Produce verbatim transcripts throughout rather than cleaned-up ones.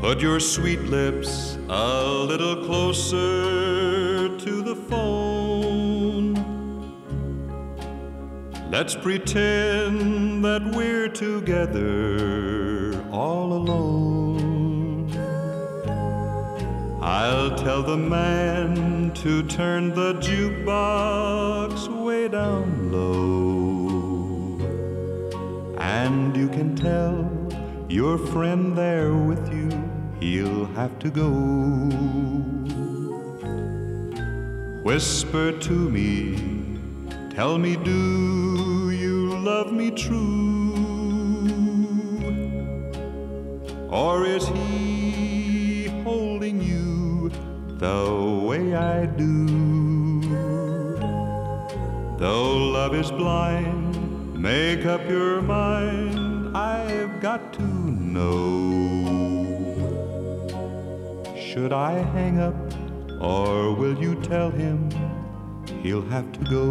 Put your sweet lips a little closer to the phone. Let's pretend that we're together all alone. I'll tell the man to turn the jukebox way down low. And you can tell your friend there with you, he'll have to go. Whisper to me, tell me, do you love me true? Or is he holding you the way I do? Though love is blind, make up your mind, I've got to know. Should I hang up, or will you tell him he'll have to go?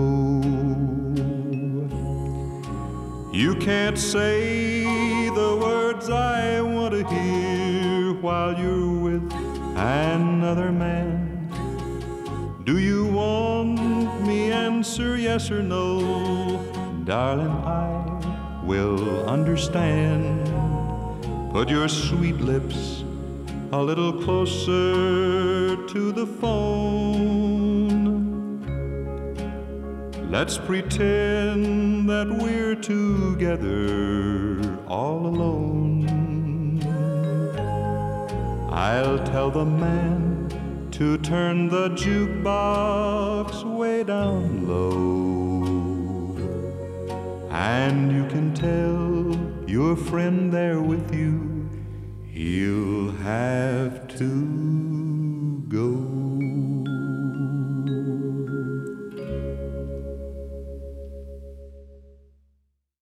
You can't say the words I want to hear while you're with another man. Do you want me answer yes or no? Darling, I will understand. Put your sweet lips a little closer to the phone. Let's pretend that we're together all alone. I'll tell the man to turn the jukebox way down low. And you can tell your friend there with you, he'll have